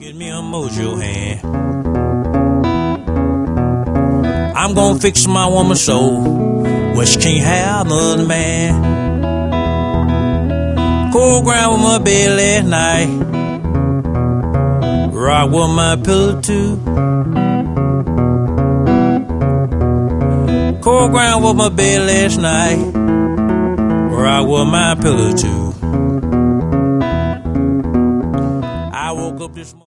Get me a mojo hand. I'm gonna fix my woman so well she can't have another man. Cold ground with my bed last night. Rock with my pillow too. Cold ground with my bed last night. Rock with my pillow too. I woke up this morning.